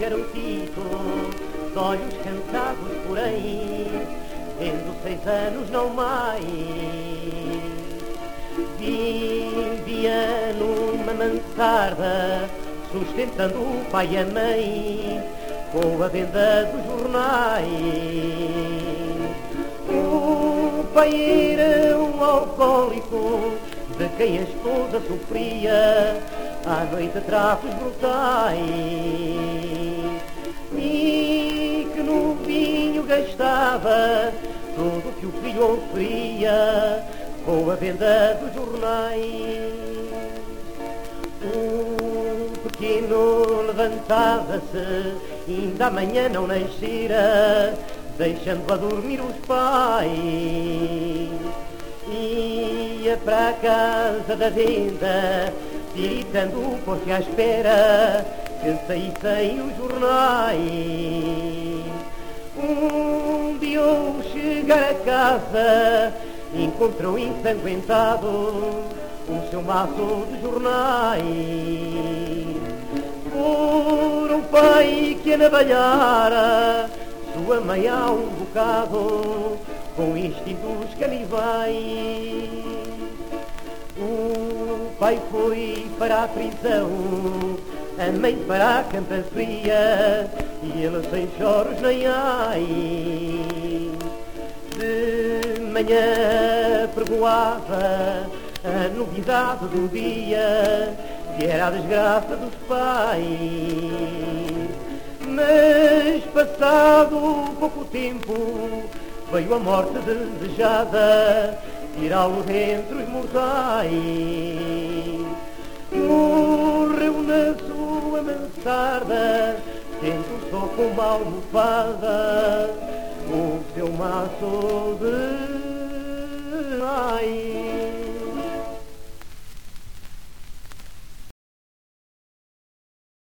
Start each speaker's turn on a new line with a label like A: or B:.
A: garotito, de olhos cansados porém, tendo 6 anos não mais. Vivia numa mansarda, sustentando o pai e a mãe, com a venda dos jornais. O pai era um alcoólico, de quem a esposa sofria à noite tratos brutais, e que no vinho gastava tudo que o filho oferia, com a venda dos jornais. O pequeno levantava-se, ainda amanhã não nascera, deixando a dormir os pais. Ia para a casa da venda, tiritando porque à espera que saíssem os jornais. Dia ao chegar a casa, encontrou ensanguentado o seu maço de jornais. Por um pai que anabalhara sua mãe há um bocado, com instintos canibais. O pai foi para a prisão, a mãe para a campa fria, e ele sem choros nem ai. De manhã pregoava a novidade do dia, que era a desgraça dos pais. Mas passado pouco tempo veio a morte desejada, tirá-lo dentre os mortais. Morreu na sua mansarda, tendo só com uma almofada o seu maço de